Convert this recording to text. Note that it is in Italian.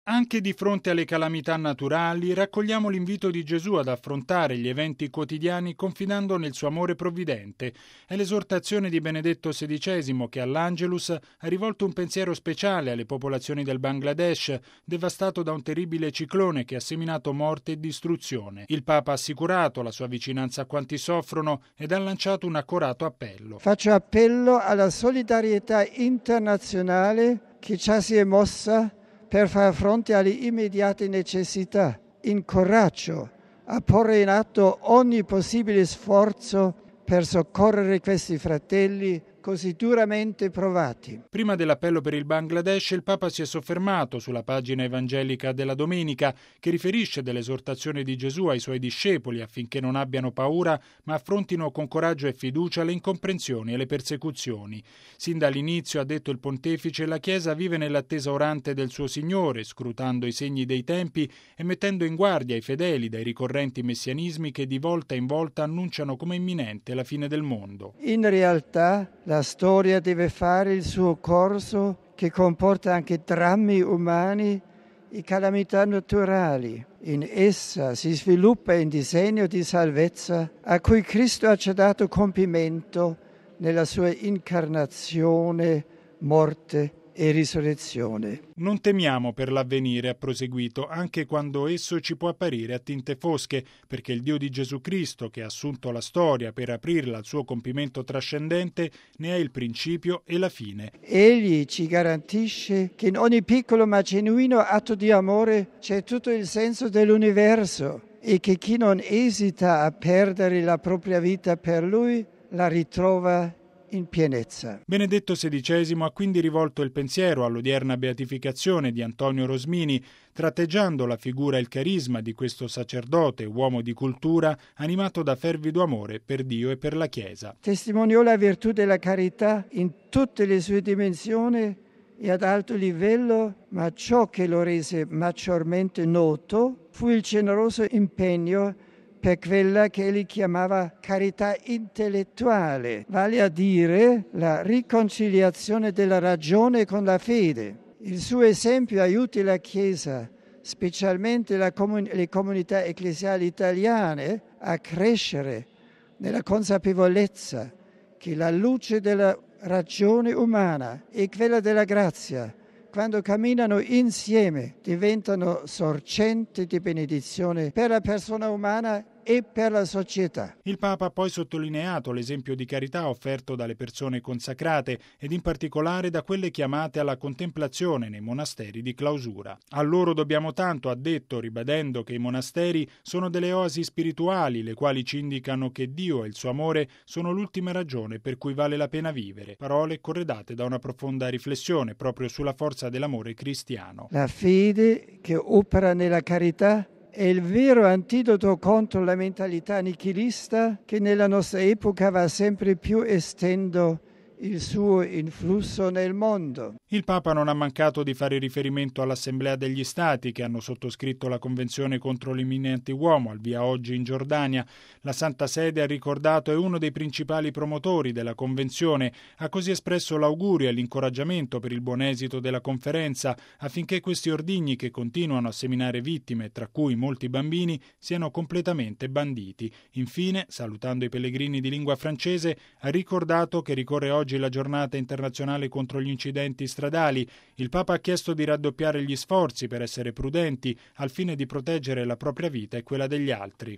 Anche di fronte alle calamità naturali, raccogliamo l'invito di Gesù ad affrontare gli eventi quotidiani confidando nel suo amore provvidente. È l'esortazione di Benedetto XVI che all'Angelus ha rivolto un pensiero speciale alle popolazioni del Bangladesh, devastato da un terribile ciclone che ha seminato morte e distruzione. Il Papa ha assicurato la sua vicinanza a quanti soffrono ed ha lanciato un accorato appello. Faccio appello alla solidarietà internazionale che già si è mossa per far fronte alle immediate necessità. Incoraggio a porre in atto ogni possibile sforzo per soccorrere questi fratelli così duramente provati. Prima dell'appello per il Bangladesh, il Papa si è soffermato sulla pagina evangelica della Domenica, che riferisce dell'esortazione di Gesù ai suoi discepoli affinché non abbiano paura, ma affrontino con coraggio e fiducia le incomprensioni e le persecuzioni. Sin dall'inizio, ha detto il Pontefice, la Chiesa vive nell'attesa orante del suo Signore, scrutando i segni dei tempi e mettendo in guardia i fedeli dai ricorrenti messianismi che di volta in volta annunciano come imminente la fine del mondo. In realtà, la storia deve fare il suo corso, che comporta anche drammi umani e calamità naturali. In essa si sviluppa il disegno di salvezza a cui Cristo ha già dato compimento nella sua incarnazione, morte e risurrezione. Non temiamo per l'avvenire, ha proseguito, anche quando esso ci può apparire a tinte fosche, perché il Dio di Gesù Cristo, che ha assunto la storia per aprirla al suo compimento trascendente, ne è il principio e la fine. Egli ci garantisce che in ogni piccolo ma genuino atto di amore c'è tutto il senso dell'universo e che chi non esita a perdere la propria vita per lui la ritrova in pienezza. Benedetto XVI ha quindi rivolto il pensiero all'odierna beatificazione di Antonio Rosmini, tratteggiando la figura e il carisma di questo sacerdote, uomo di cultura, animato da fervido amore per Dio e per la Chiesa. Testimoniò la virtù della carità in tutte le sue dimensioni e ad alto livello, ma ciò che lo rese maggiormente noto fu il generoso impegno per quella che egli chiamava carità intellettuale, vale a dire la riconciliazione della ragione con la fede. Il suo esempio aiuta la Chiesa, specialmente le comunità ecclesiali italiane, a crescere nella consapevolezza che la luce della ragione umana e quella della grazia, quando camminano insieme, diventano sorgente di benedizione per la persona umana e per la società. Il Papa ha poi sottolineato l'esempio di carità offerto dalle persone consacrate ed in particolare da quelle chiamate alla contemplazione nei monasteri di clausura. A loro dobbiamo tanto, ha detto, ribadendo che i monasteri sono delle oasi spirituali, le quali ci indicano che Dio e il suo amore sono l'ultima ragione per cui vale la pena vivere. Parole corredate da una profonda riflessione proprio sulla forza dell'amore cristiano. La fede che opera nella carità è il vero antidoto contro la mentalità nichilista che nella nostra epoca va sempre più estendendo il suo influsso nel mondo. Il Papa non ha mancato di fare riferimento all'Assemblea degli Stati che hanno sottoscritto la Convenzione contro le mine antiuomo al via oggi in Giordania. La Santa Sede, ha ricordato, è uno dei principali promotori della Convenzione. Ha così espresso l'augurio e l'incoraggiamento per il buon esito della conferenza affinché questi ordigni che continuano a seminare vittime, tra cui molti bambini, siano completamente banditi. Infine, salutando i pellegrini di lingua francese, ha ricordato che ricorre oggi la giornata internazionale contro gli incidenti stradali. Il Papa ha chiesto di raddoppiare gli sforzi per essere prudenti al fine di proteggere la propria vita e quella degli altri.